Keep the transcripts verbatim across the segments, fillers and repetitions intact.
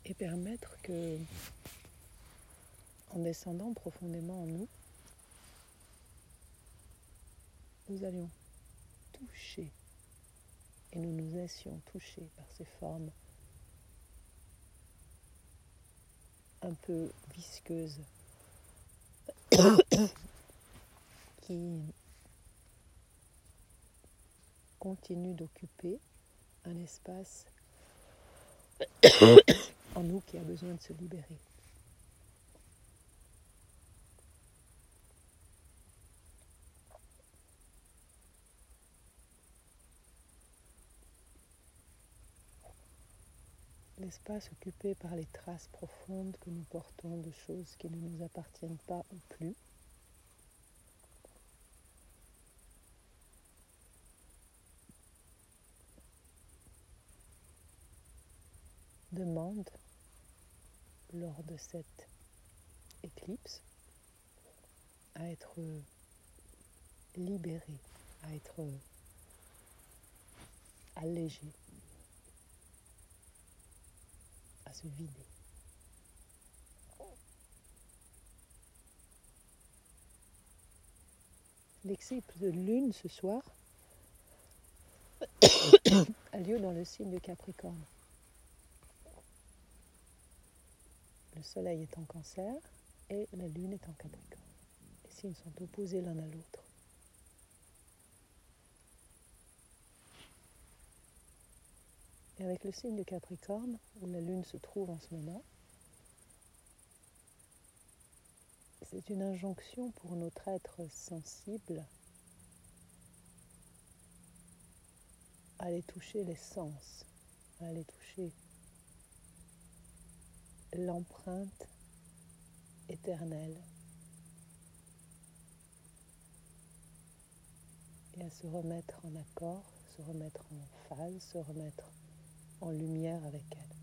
et permettre que, en descendant profondément en nous, nous allions toucher et nous nous laissions toucher par ces formes un peu visqueuses qui continuent d'occuper un espace en nous qui a besoin de se libérer. L'espace occupé par les traces profondes que nous portons de choses qui ne nous appartiennent pas ou plus. Demande, lors de cette éclipse, à être libéré, à être allégé, à se vider. L'éclipse de lune ce soir a lieu dans le signe de Capricorne. Le soleil est en Cancer et la lune est en Capricorne. Les signes sont opposés l'un à l'autre. Et avec le signe de Capricorne, où la lune se trouve en ce moment, c'est une injonction pour notre être sensible à aller toucher les sens, à aller toucher l'empreinte éternelle et à se remettre en accord, se remettre en phase, se remettre en lumière avec elle.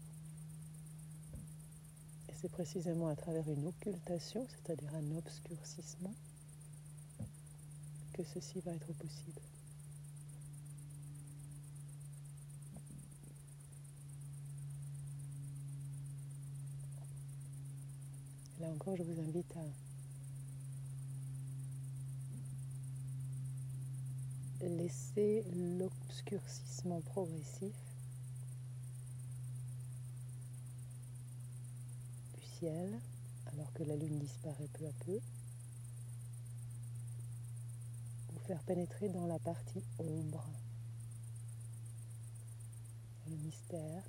Et c'est précisément à travers une occultation, c'est-à-dire un obscurcissement, que ceci va être possible. Là encore, je vous invite à laisser l'obscurcissement progressif du ciel, alors que la lune disparaît peu à peu, vous faire pénétrer dans la partie ombre, le mystère,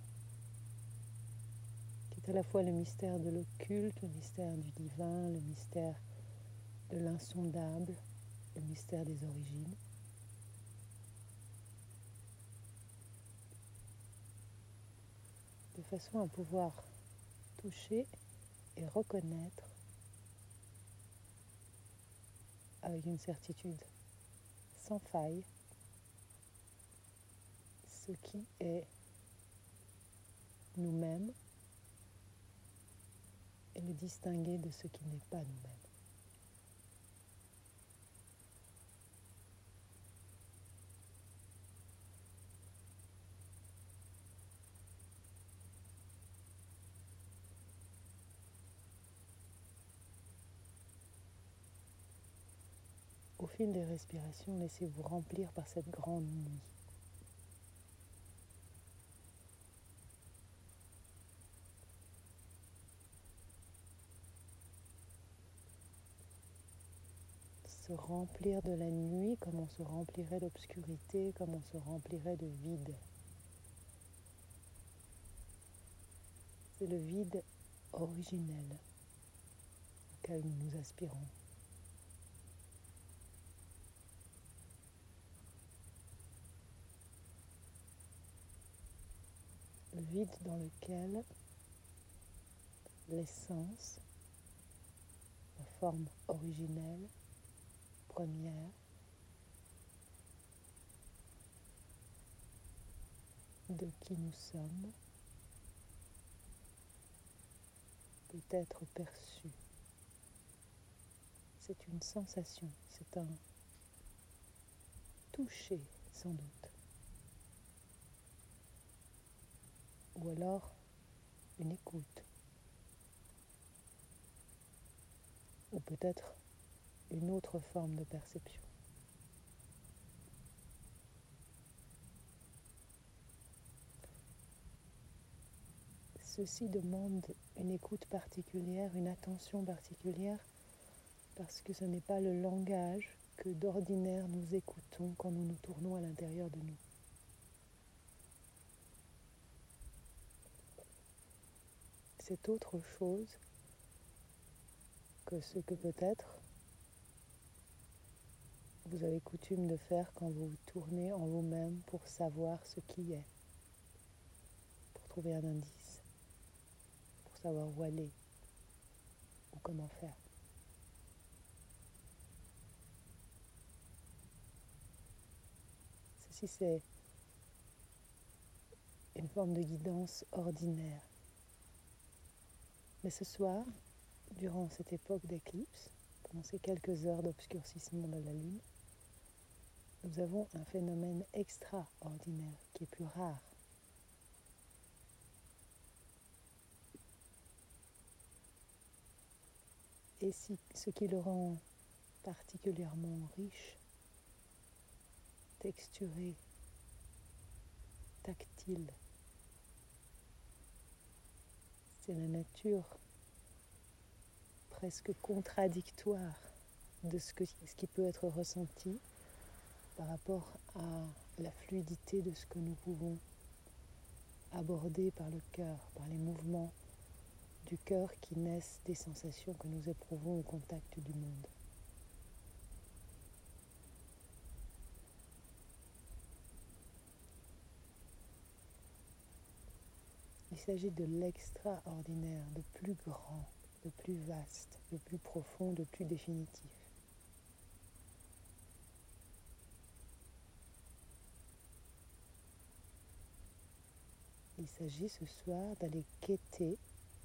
qui est à la fois le mystère de l'occulte, le mystère du divin, le mystère de l'insondable, le mystère des origines. De façon à pouvoir toucher et reconnaître avec une certitude sans faille ce qui est nous-mêmes et le distinguer de ce qui n'est pas nous-mêmes. Au fil des respirations, laissez-vous remplir par cette grande nuit. Se remplir de la nuit comme on se remplirait d'obscurité, comme on se remplirait de vide. C'est le vide originel auquel nous nous aspirons. Le vide dans lequel l'essence, la forme originelle, première, de qui nous sommes, peut être perçue. C'est une sensation, c'est un toucher sans doute. Ou alors une écoute, ou peut-être une autre forme de perception. Ceci demande une écoute particulière, une attention particulière, parce que ce n'est pas le langage que d'ordinaire nous écoutons quand nous nous tournons à l'intérieur de nous. C'est autre chose que ce que peut-être vous avez coutume de faire quand vous vous tournez en vous-même pour savoir ce qui est, pour trouver un indice, pour savoir où aller ou comment faire. Ceci, c'est une forme de guidance ordinaire. Mais ce soir, durant cette époque d'éclipse, pendant ces quelques heures d'obscurcissement de la Lune, nous avons un phénomène extraordinaire qui est plus rare. Et si, ce qui le rend particulièrement riche, texturé, tactile, c'est la nature presque contradictoire de ce, que, ce qui peut être ressenti par rapport à la fluidité de ce que nous pouvons aborder par le cœur, par les mouvements du cœur qui naissent des sensations que nous éprouvons au contact du monde. Il s'agit de l'extraordinaire, de plus grand, de plus vaste, de plus profond, de plus définitif. Il s'agit ce soir d'aller quêter,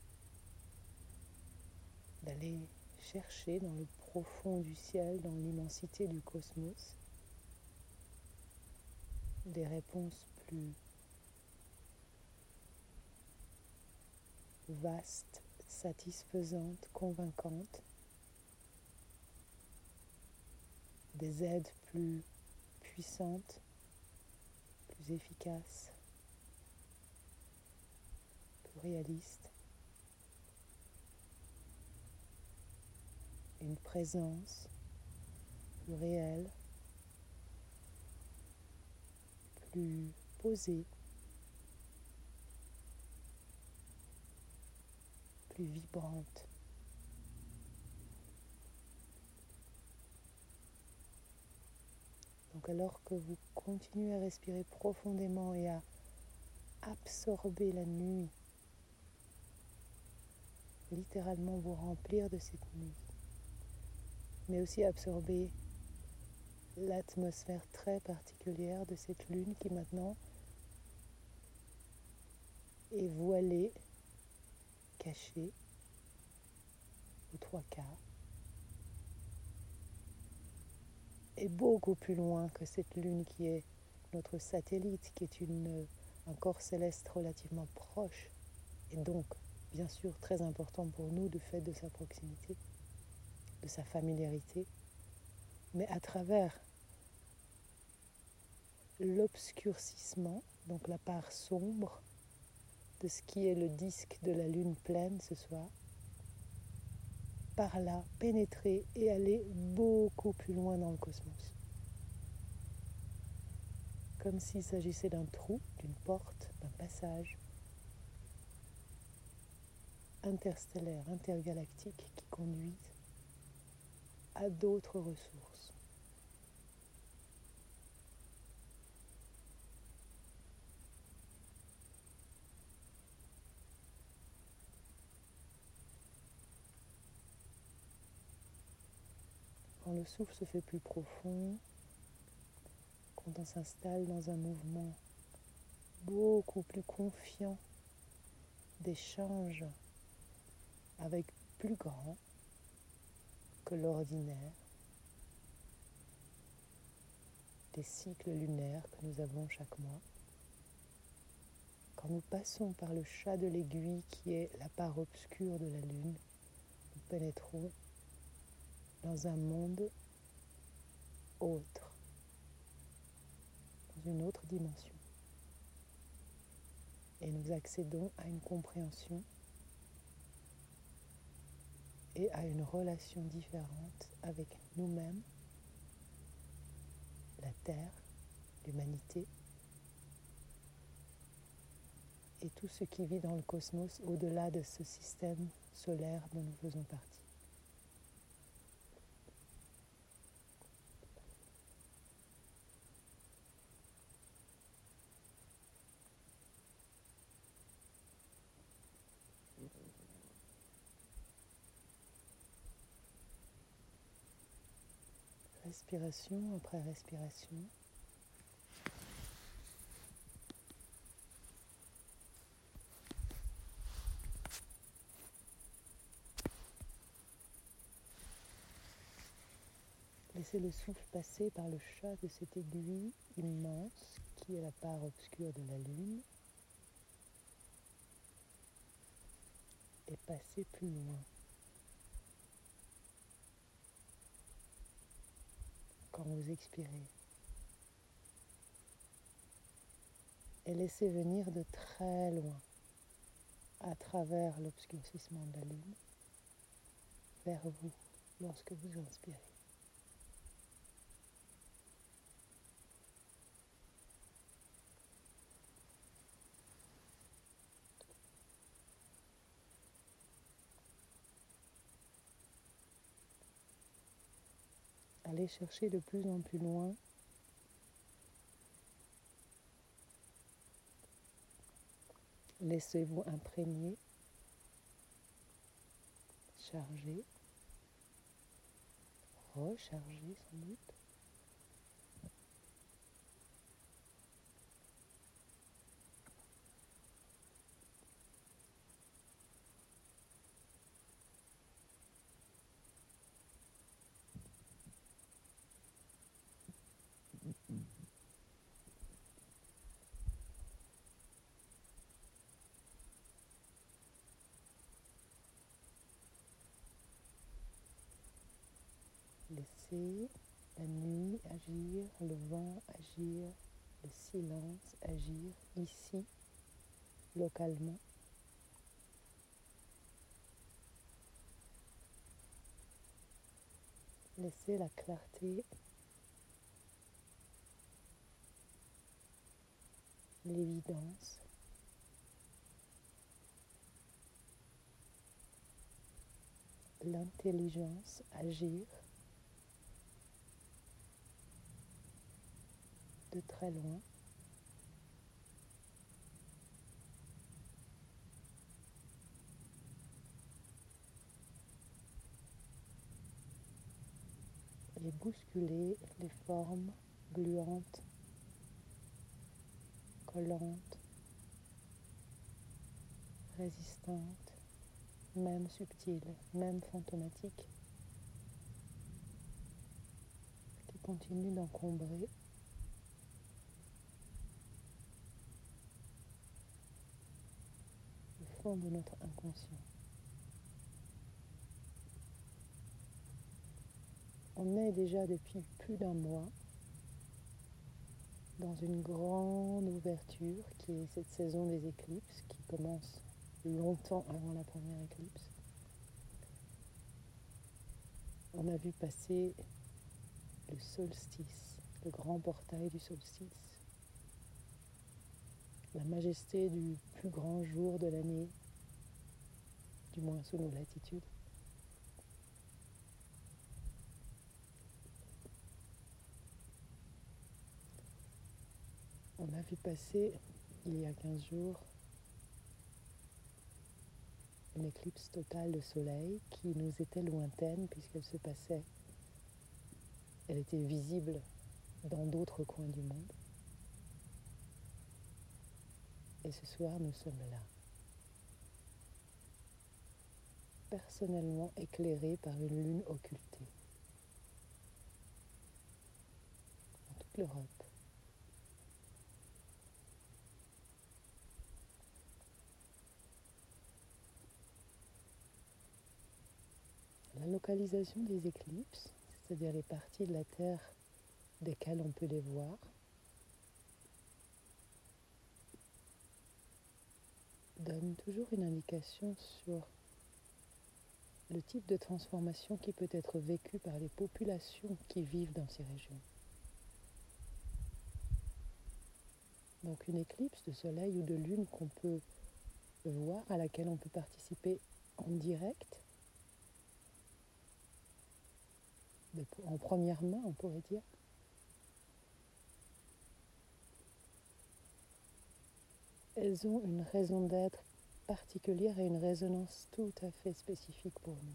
d'aller chercher dans le profond du ciel, dans l'immensité du cosmos, des réponses plus vastes, satisfaisantes, convaincantes, des aides plus puissantes, plus efficaces, plus réalistes, une présence plus réelle, plus posée, plus vibrante. Donc alors que vous continuez à respirer profondément et à absorber la nuit, littéralement vous remplir de cette nuit, mais aussi absorber l'atmosphère très particulière de cette lune qui maintenant est voilée, cachée aux trois quarts, et beaucoup plus loin que cette lune qui est notre satellite, qui est une, un corps céleste relativement proche, et donc bien sûr très important pour nous du fait de sa proximité, de sa familiarité, mais à travers l'obscurcissement, donc la part sombre de ce qui est le disque de la lune pleine ce soir, par là pénétrer et aller beaucoup plus loin dans le cosmos. Comme s'il s'agissait d'un trou, d'une porte, d'un passage interstellaire, intergalactique qui conduisent à d'autres ressources. Quand le souffle se fait plus profond, quand on s'installe dans un mouvement beaucoup plus confiant d'échange avec plus grand que l'ordinaire, des cycles lunaires que nous avons chaque mois, Quand nous passons par le chat de l'aiguille qui est la part obscure de la lune, nous pénétrons dans un monde autre, dans une autre dimension. Et nous accédons à une compréhension et à une relation différente avec nous-mêmes, la Terre, l'humanité et tout ce qui vit dans le cosmos au-delà de ce système solaire dont nous faisons partie. Respiration après respiration. Laissez le souffle passer par le chat de cette aiguille immense qui est la part obscure de la lune et passer plus loin. Quand vous expirez. Et laissez venir de très loin, à travers l'obscurcissement de la lune, vers vous lorsque vous inspirez. Allez chercher de plus en plus loin laissez-vous imprégner, charger, recharger sans doute. Laissez la nuit agir, le vent agir, le silence agir ici, localement. Laissez la clarté, l'évidence, l'intelligence agir de très loin. Et bousculer les formes gluantes, collantes, résistantes, même subtiles, même fantomatiques, qui continuent d'encombrer le fond de notre inconscient. On est déjà depuis plus d'un mois dans une grande ouverture qui est cette saison des éclipses qui commence longtemps avant la première éclipse. On a vu passer le solstice, le grand portail du solstice, la majesté du plus grand jour de l'année, du moins sous nos latitudes. On a vu passer, il y a quinze jours, une éclipse totale de soleil qui nous était lointaine puisqu'elle se passait, elle était visible dans d'autres coins du monde. Et ce soir, nous sommes là, personnellement éclairés par une lune occultée, dans toute l'Europe. localisation des éclipses, c'est-à-dire les parties de la Terre desquelles on peut les voir, donne toujours une indication sur le type de transformation qui peut être vécu par les populations qui vivent dans ces régions. Donc une éclipse de soleil ou de lune qu'on peut voir, à laquelle on peut participer en direct, de, en première main on pourrait dire, elles ont une raison d'être particulière et une résonance tout à fait spécifique pour nous.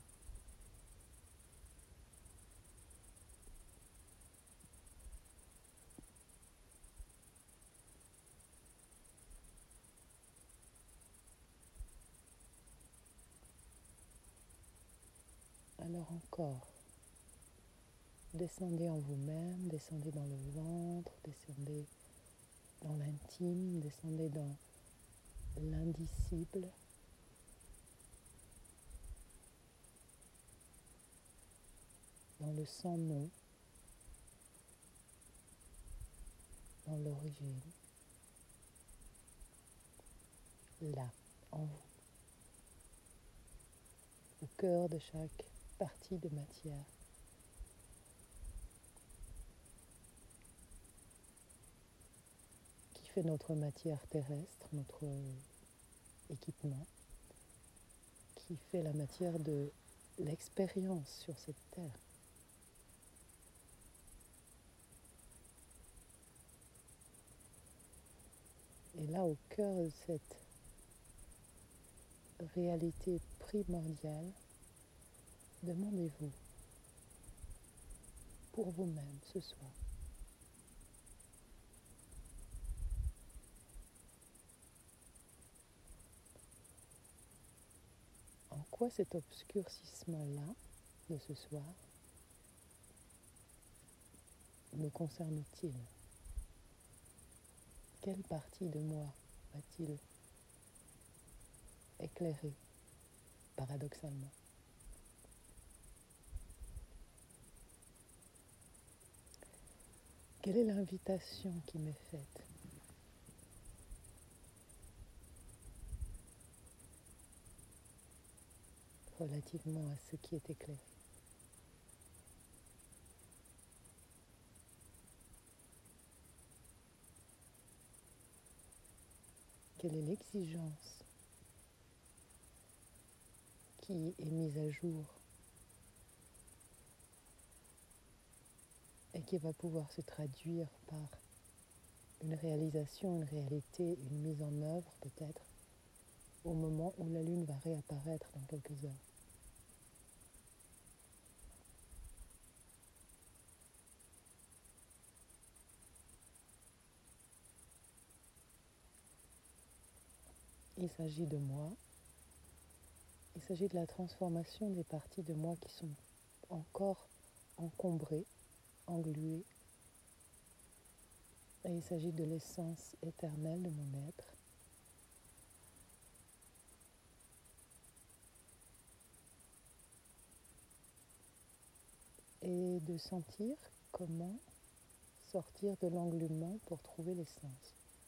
Alors encore, descendez en vous-même, descendez dans le ventre, descendez dans l'intime, descendez dans l'indicible. Dans le sans nom, dans l'origine, là, en vous, au cœur de chaque partie de matière. Qui fait notre matière terrestre, notre équipement, qui fait la matière de l'expérience sur cette terre. Et là, au cœur de cette réalité primordiale, demandez-vous, pour vous-même ce soir, en quoi cet obscurcissement-là de ce soir me concerne-t-il? Quelle partie de moi va-t-il éclairer, paradoxalement? Quelle est l'invitation qui m'est faite? Relativement à ce qui est éclairé. Quelle est l'exigence qui est mise à jour et qui va pouvoir se traduire par une réalisation, une réalité, une mise en œuvre peut-être au moment où la lune va réapparaître dans quelques heures. Il s'agit de moi, il s'agit de la transformation des parties de moi qui sont encore encombrées, engluées, et il s'agit de l'essence éternelle de mon être. Et de sentir comment sortir de l'englument pour trouver l'essence.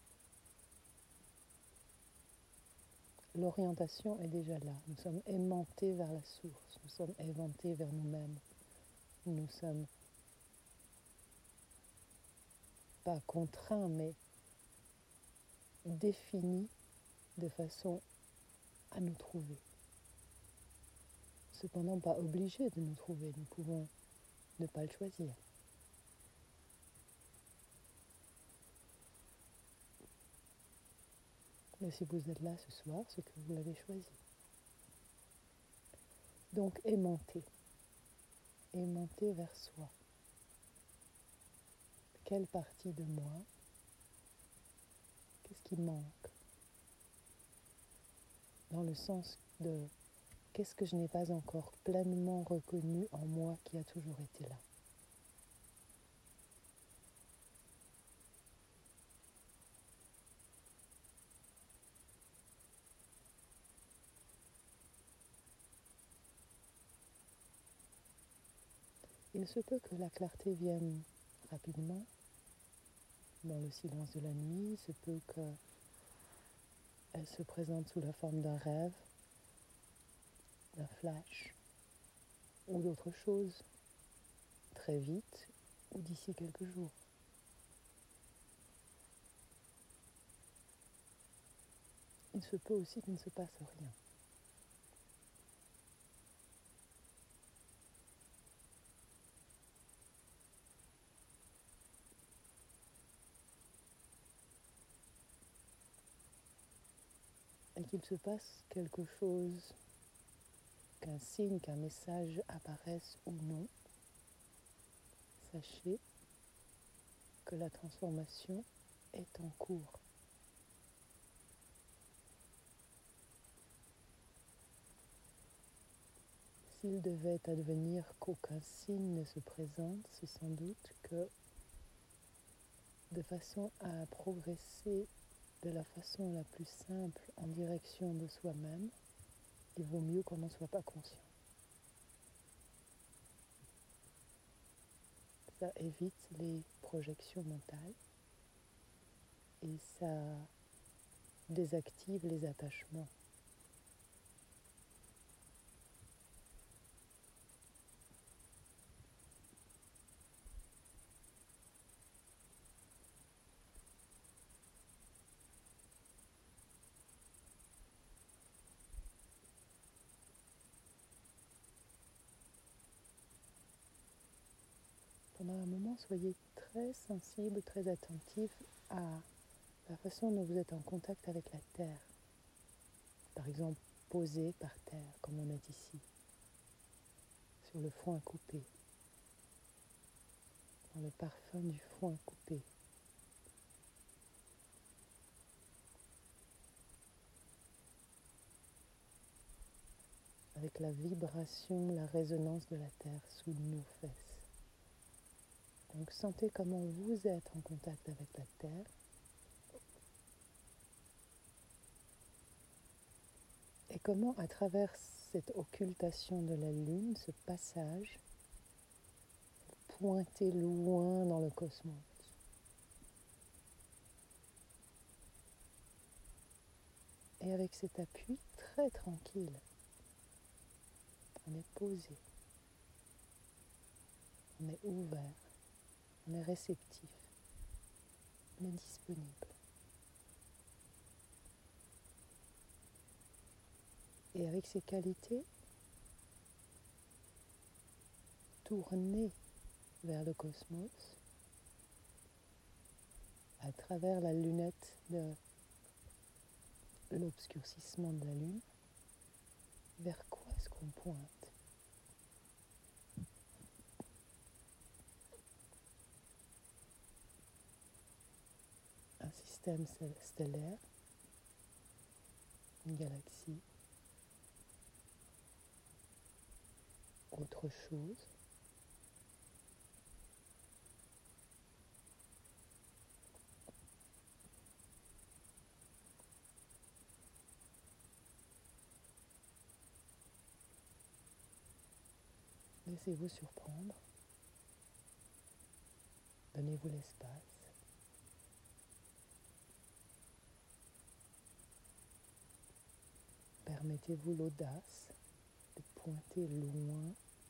L'orientation est déjà là. Nous sommes aimantés vers la source. Nous sommes éventés vers nous-mêmes. Nous sommes pas contraints, mais définis de façon à nous trouver. Cependant, pas obligés de nous trouver. Nous pouvons ne pas le choisir. Mais si vous êtes là ce soir, c'est que vous l'avez choisi. Donc aimanté, aimanté vers soi. Quelle partie de moi? Qu'est-ce qui manque? Dans le sens de qu'est-ce que je n'ai pas encore pleinement reconnu en moi qui a toujours été là? Il se peut que la clarté vienne rapidement, dans le silence de la nuit. Il se peut qu'elle se présente sous la forme d'un rêve, d'un flash ou d'autre chose, très vite ou d'ici quelques jours. Il se peut aussi qu'il ne se passe rien. Et qu'il se passe quelque chose, qu'un signe, qu'un message apparaisse ou non, sachez que la transformation est en cours. S'il devait advenir qu'aucun signe ne se présente, c'est sans doute que de façon à progresser de la façon la plus simple en direction de soi-même, il vaut mieux qu'on n'en soit pas conscient. Ça évite les projections mentales et ça désactive les attachements. Pendant un moment, soyez très sensible, très attentif à la façon dont vous êtes en contact avec la terre. Par exemple, posé par terre, comme on est ici, sur le foin coupé, dans le parfum du foin coupé. Avec la vibration, la résonance de la terre sous nos fesses. Donc sentez comment vous êtes en contact avec la terre. Et comment, à travers cette occultation de la lune, ce passage, pointez loin dans le cosmos. Et avec cet appui très tranquille, on est posé, on est ouvert, on est réceptif, on est disponible. Et avec ces qualités, tournez vers le cosmos à travers la lunette de l'obscurcissement de la lune. Vers quoi est-ce qu'on pointe? Un système stellaire, une galaxie, autre chose. Laissez-vous surprendre. Donnez-vous l'espace. Permettez-vous l'audace de pointer loin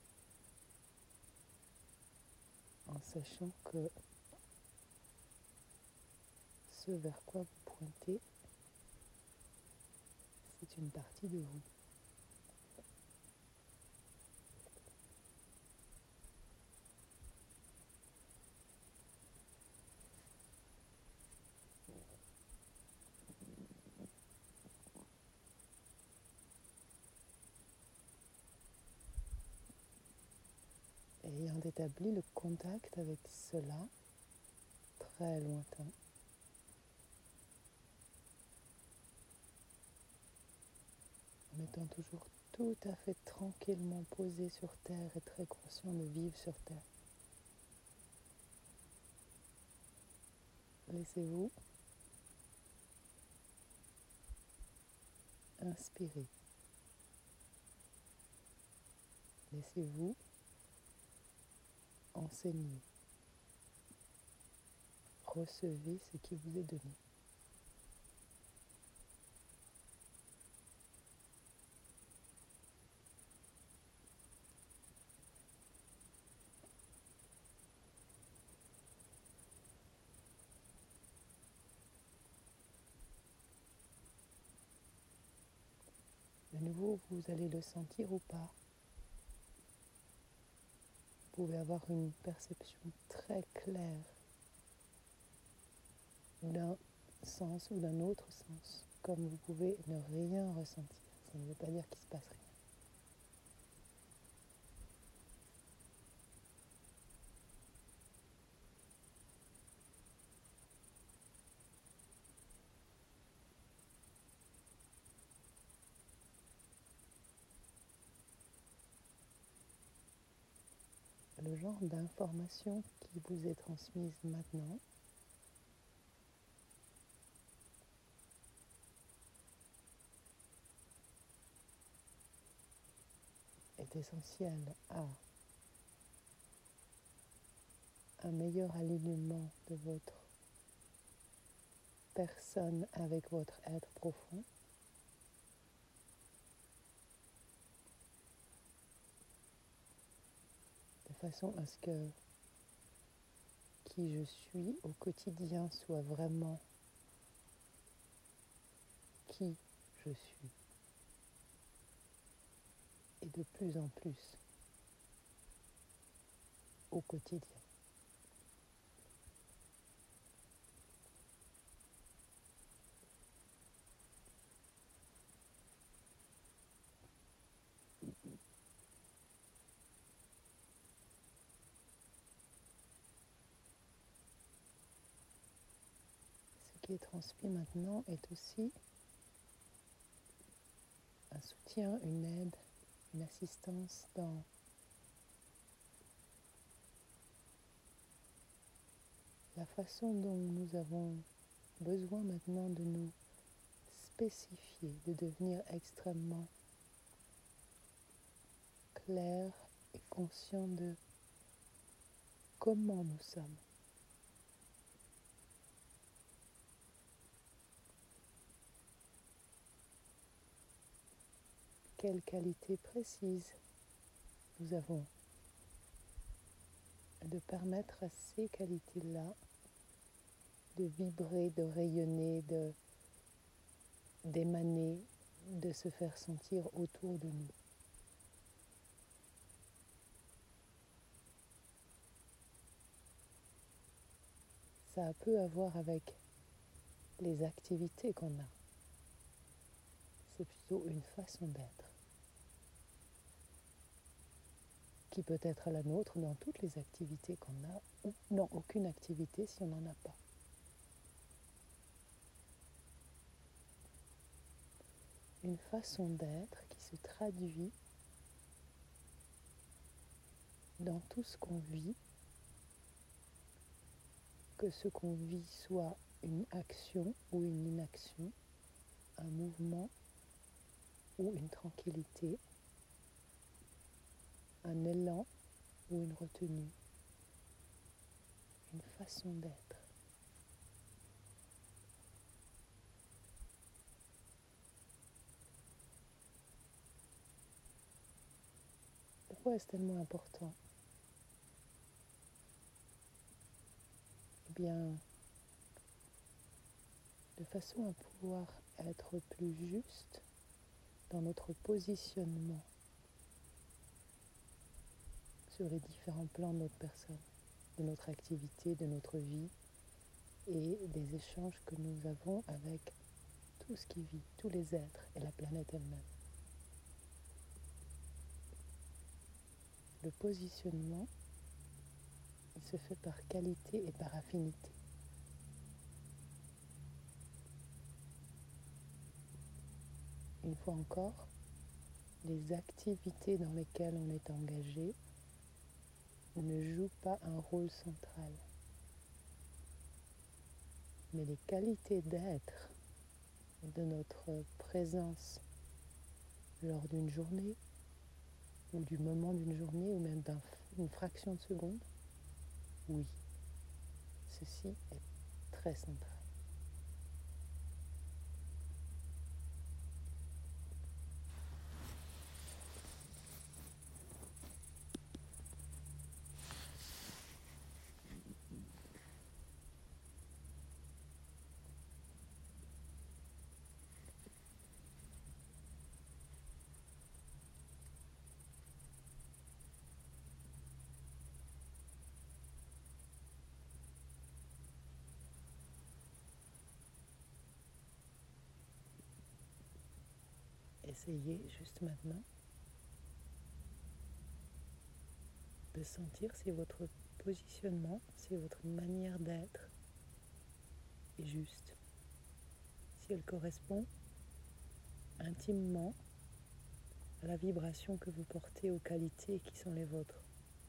en sachant que ce vers quoi vous pointez, c'est une partie de vous. Et ayant établi le contact avec cela, très lointain, en étant toujours tout à fait tranquillement posé sur terre et très conscient de vivre sur terre. Laissez-vous inspirer. Laissez-vous enseigné. Recevez ce qui vous est donné. De nouveau, vous allez le sentir ou pas. Vous pouvez avoir une perception très claire d'un sens ou d'un autre sens, comme vous pouvez ne rien ressentir. Ça ne veut pas dire qu'il se passe rien. Le genre d'information qui vous est transmise maintenant est essentiel à un meilleur alignement de votre personne avec votre être profond, de façon à ce que qui je suis au quotidien soit vraiment qui je suis, et de plus en plus au quotidien. Ce qui est transmis maintenant est aussi un soutien, une aide, une assistance dans la façon dont nous avons besoin maintenant de nous spécifier, de devenir extrêmement clair et conscient de comment nous sommes. Quelles qualités précises nous avons, de permettre à ces qualités-là de vibrer, de rayonner, de, d'émaner, de se faire sentir autour de nous. Ça a peu à voir avec les activités qu'on a. C'est plutôt une façon d'être qui peut être la nôtre dans toutes les activités qu'on a, ou dans aucune activité si on n'en a pas. Une façon d'être qui se traduit dans tout ce qu'on vit, que ce qu'on vit soit une action ou une inaction, un mouvement ou une tranquillité, un élan ou une retenue, une façon d'être. Pourquoi est-ce tellement important? Eh bien, de façon à pouvoir être plus juste dans notre positionnement sur les différents plans de notre personne, de notre activité, de notre vie et des échanges que nous avons avec tout ce qui vit, tous les êtres et la planète elle-même. Le positionnement, il se fait par qualité et par affinité. Une fois encore, les activités dans lesquelles on est engagé ne jouent pas un rôle central. Mais les qualités d'être, de notre présence lors d'une journée, ou du moment d'une journée, ou même d'une fraction de seconde, oui, ceci est très central. Essayez juste maintenant de sentir si votre positionnement, si votre manière d'être est juste, si elle correspond intimement à la vibration que vous portez aux qualités qui sont les vôtres.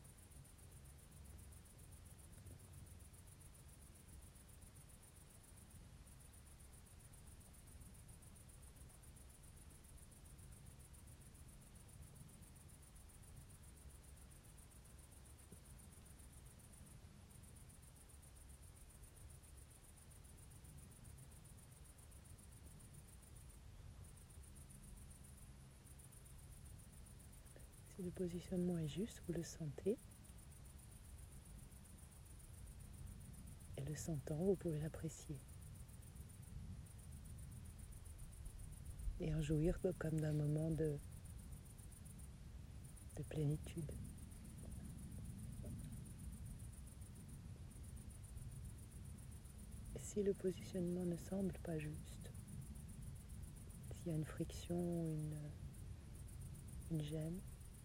Si le positionnement est juste, vous le sentez. Et le sentant, vous pouvez l'apprécier. Et en jouir comme d'un moment de, de plénitude. Et si le positionnement ne semble pas juste, s'il y a une friction, une, une gêne,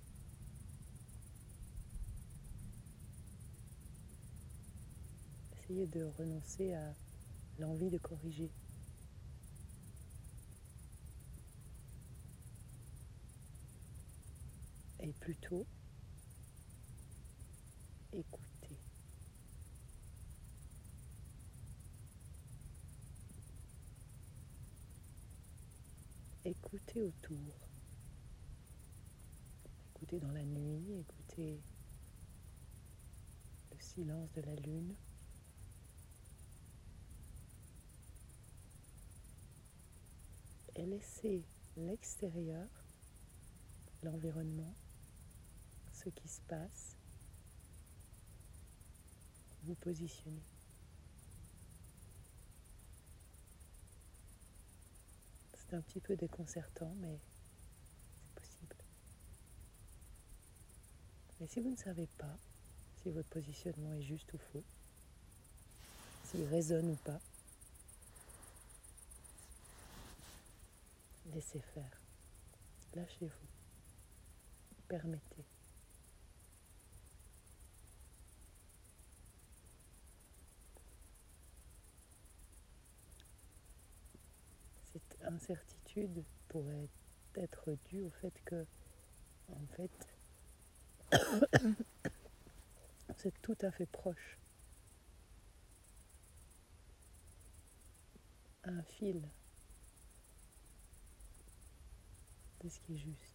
essayez de renoncer à l'envie de corriger. Et plutôt écouter. Écoutez autour. Écoutez dans la nuit, écoutez le silence de la lune. Et laissez l'extérieur, l'environnement, ce qui se passe, vous positionner. C'est un petit peu déconcertant, mais c'est possible. Mais si vous ne savez pas si votre positionnement est juste ou faux, s'il résonne ou pas, laissez faire. Lâchez-vous. Permettez. Cette incertitude pourrait être due au fait que, en fait, vous êtes tout à fait proche à un fil de ce qui est juste.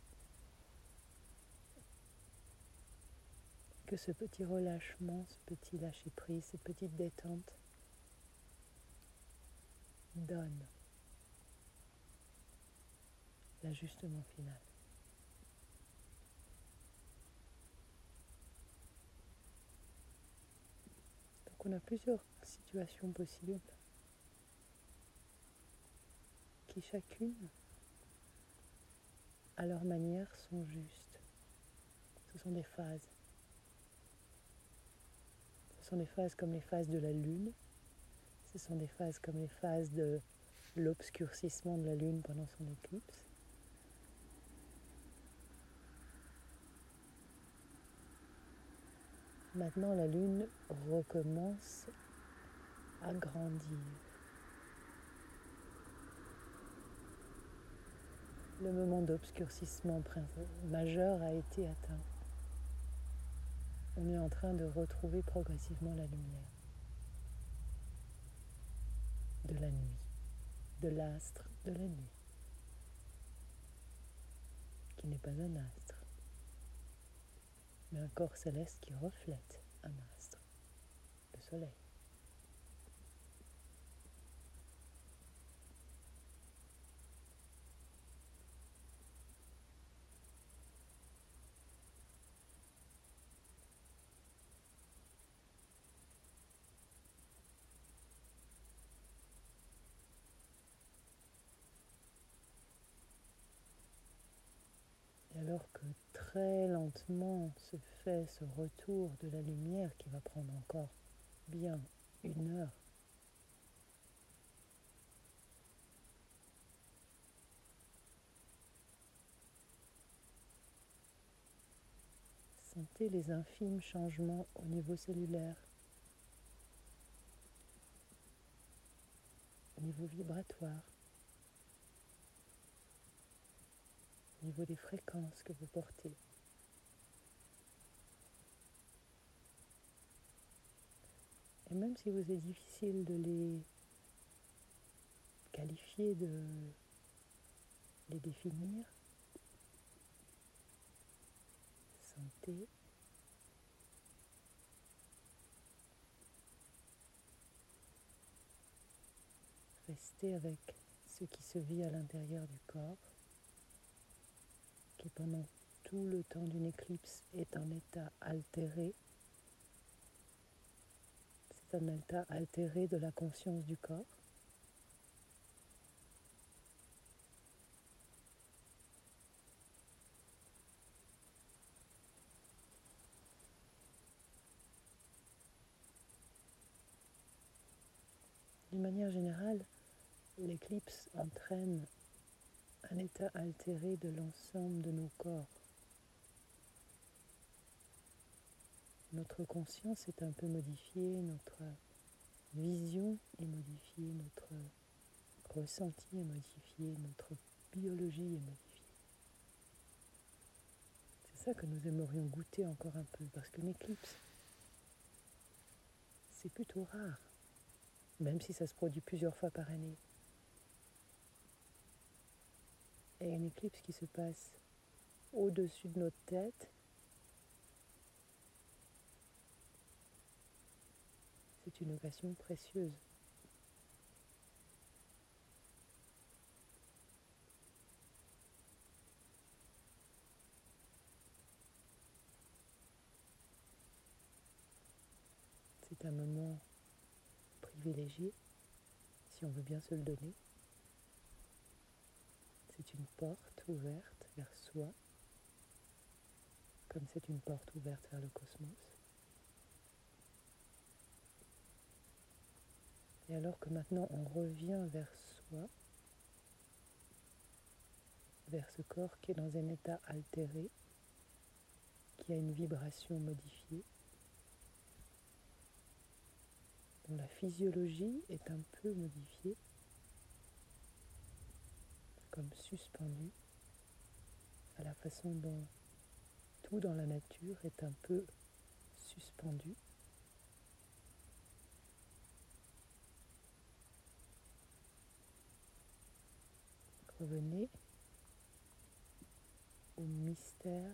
Que ce petit relâchement, ce petit lâcher-prise, cette petite détente donne l'ajustement final. Donc on a plusieurs situations possibles qui chacune, à leur manière, sont justes. Ce sont des phases. Ce sont des phases comme les phases de la lune. Ce sont des phases comme les phases de l'obscurcissement de la lune pendant son éclipse. Maintenant, la lune recommence à grandir. Le moment d'obscurcissement majeur a été atteint. On est en train de retrouver progressivement la lumière de la nuit, de l'astre de la nuit, qui n'est pas un astre, mais un corps céleste qui reflète un astre. le soleil. Et alors que très lentement se fait ce retour de la lumière qui va prendre encore bien une heure, sentez les infimes changements au niveau cellulaire, au niveau vibratoire, au niveau des fréquences que vous portez. Et même si vous est difficile de les qualifier, de les définir, sentez, restez avec ce qui se vit à l'intérieur du corps, qui pendant tout le temps d'une éclipse est en état altéré. C'est un état altéré de la conscience du corps. D'une manière générale, l'éclipse entraîne un état altéré de l'ensemble de nos corps. Notre conscience est un peu modifiée, notre vision est modifiée, notre ressenti est modifié, notre biologie est modifiée. C'est ça que nous aimerions goûter encore un peu, parce qu'une éclipse, c'est plutôt rare, même si ça se produit plusieurs fois par année. Et une éclipse qui se passe au-dessus de notre tête, c'est une occasion précieuse. C'est un moment privilégié, si on veut bien se le donner. C'est une porte ouverte vers soi, comme c'est une porte ouverte vers le cosmos. Et alors que maintenant on revient vers soi, vers ce corps qui est dans un état altéré, qui a une vibration modifiée, dont la physiologie est un peu modifiée, comme suspendue, à la façon dont tout dans la nature est un peu suspendu. Revenez au mystère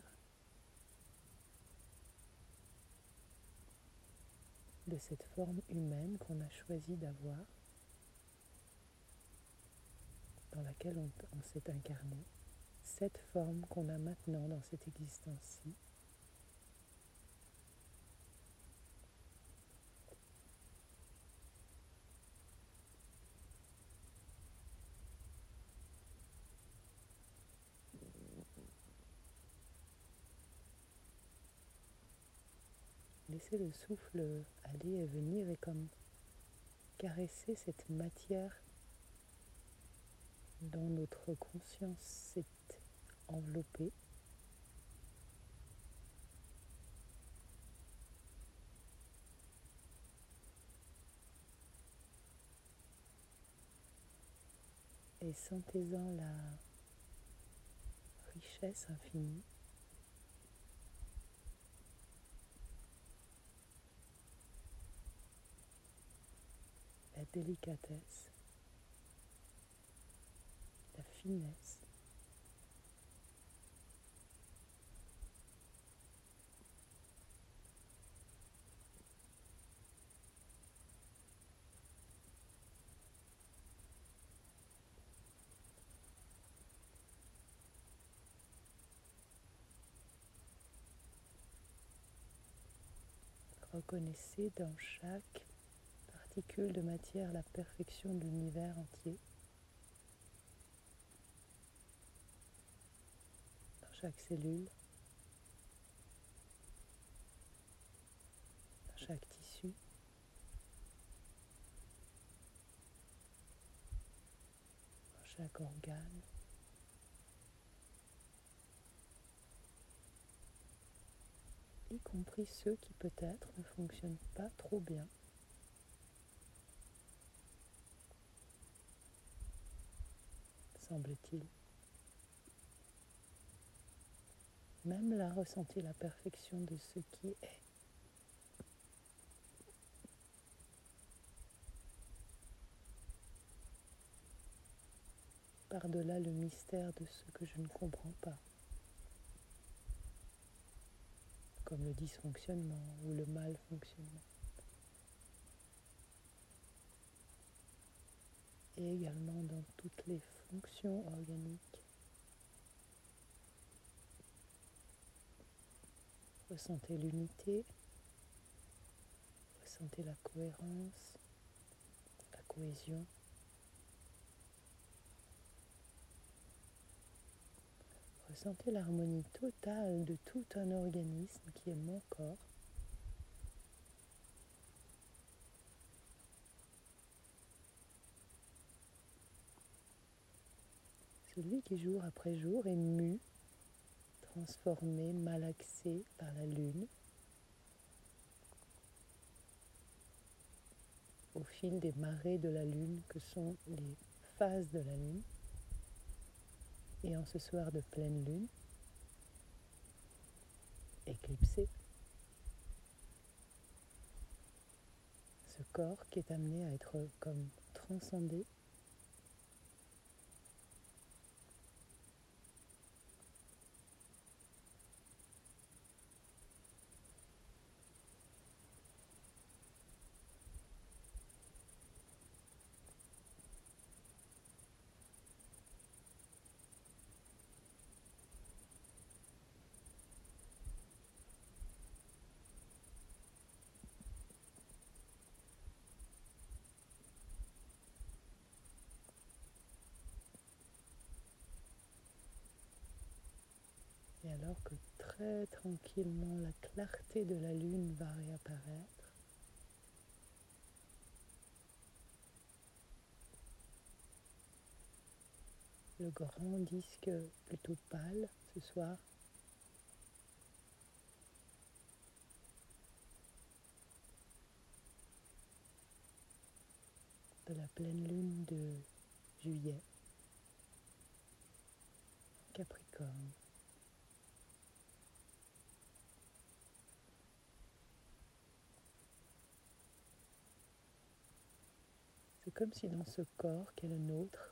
de cette forme humaine qu'on a choisi d'avoir, dans laquelle on, on s'est incarné, cette forme qu'on a maintenant dans cette existence-ci. Laissez le souffle aller et venir et comme caresser cette matière dont notre conscience s'est enveloppée. Et sentez-en la richesse infinie. La délicatesse, la finesse, Reconnaissez dans chaque particule de matière la perfection de l'univers entier. Dans chaque cellule, dans chaque tissu, dans chaque organe. Y compris ceux qui peut-être ne fonctionnent pas trop bien. Semble-t-il. Même là, ressentez la perfection de ce qui est. Par-delà le mystère de ce que je ne comprends pas, comme le dysfonctionnement ou le malfonctionnement. Et également dans toutes les fonctions organiques. Ressentez l'unité, ressentez la cohérence, la cohésion. Ressentez l'harmonie totale de tout un organisme qui est mon corps. Celui qui jour après jour est mu, transformé, malaxé par la lune, au fil des marées de la lune que sont les phases de la lune. Et en ce soir de pleine lune, éclipsé, ce corps qui est amené à être comme transcendé, et alors que très tranquillement la clarté de la lune va réapparaître, le grand disque plutôt pâle ce soir de la pleine lune de juillet, Capricorne. C'est comme si dans ce corps qui est le nôtre,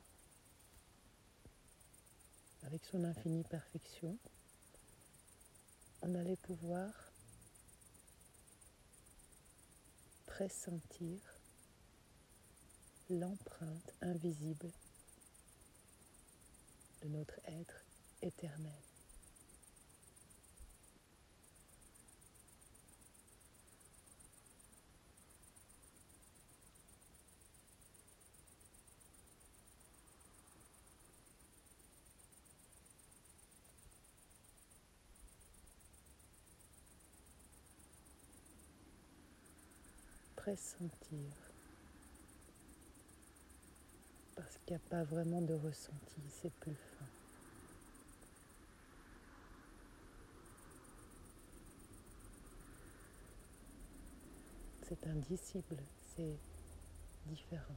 avec son infinie perfection, on allait pouvoir pressentir l'empreinte invisible de notre être éternel. Pressentir, parce qu'il n'y a pas vraiment de ressenti, c'est plus fin. C'est indicible, c'est différent.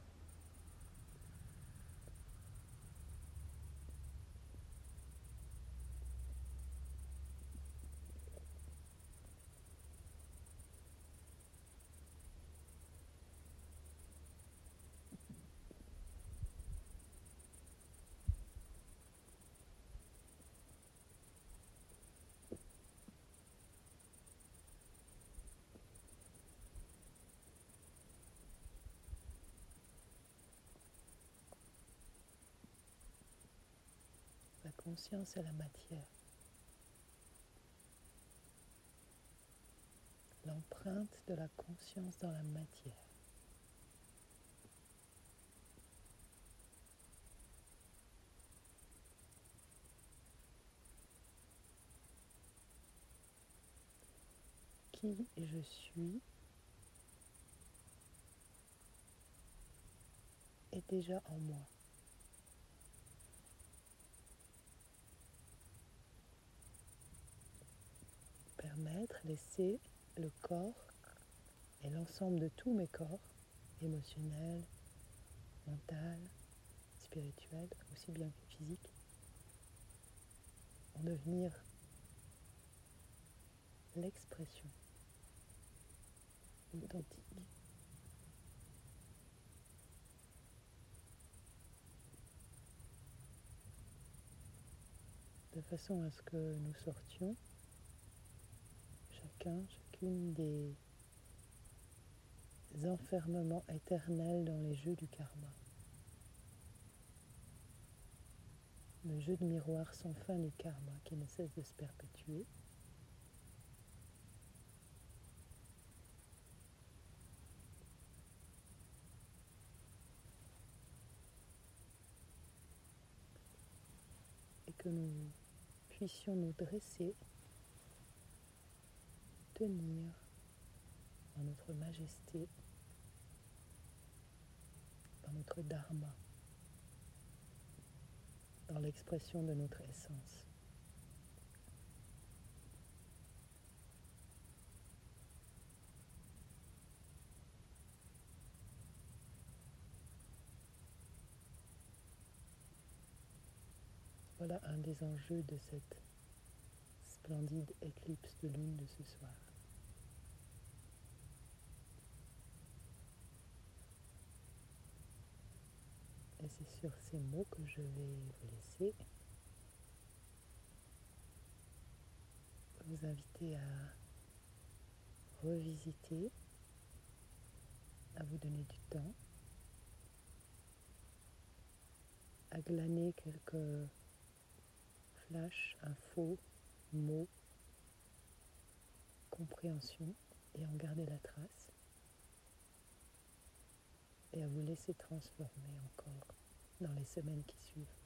La conscience est la matière. l'empreinte de la conscience dans la matière. Qui je suis est déjà en moi. Permettre, laisser le corps et l'ensemble de tous mes corps, émotionnel, mental, spirituel, aussi bien que physique, en devenir l'expression authentique. De façon à ce que nous sortions, chacun, chacune des enfermements éternels dans les jeux du karma. Le jeu de miroir sans fin du karma qui ne cesse de se perpétuer. Et que nous puissions nous dresser, tenir dans notre majesté, dans notre dharma, dans l'expression de notre essence. Voilà un des enjeux de cette splendide éclipse de lune de ce soir. Et c'est sur ces mots que je vais vous laisser. Vous inviter à revisiter, à vous donner du temps, à glaner quelques flashs, infos, mots, compréhension et en garder la trace. Et à vous laisser transformer encore dans les semaines qui suivent.